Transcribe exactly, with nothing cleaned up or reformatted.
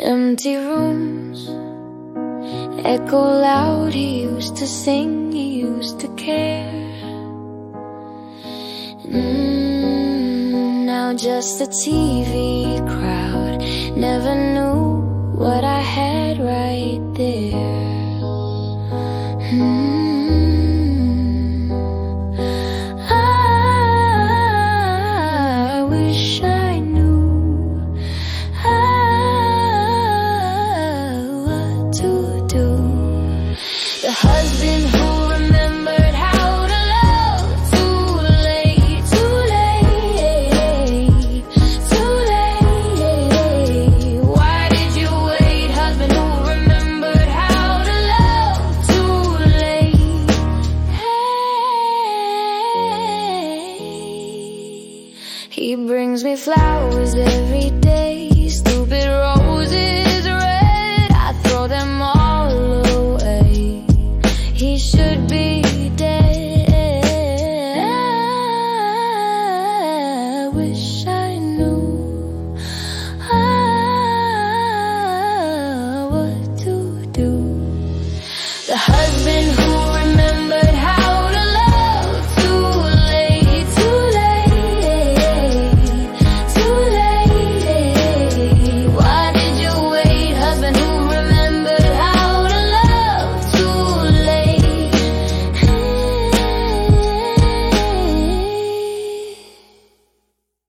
Empty rooms echo loud. He used to sing, he used to care. mm, Now just a T V crowd. Never knew what I had right there. mm. I wish I knew ah, what to do. The husband who remembered how to love. Too late, too late, too late. Why did you wait? Husband who remembered how to love. Too late. Hey, he brings me flowers every day. Stupid roses red, I throw them all away. He should be dead. I wish I knew ah, what to do. The husband who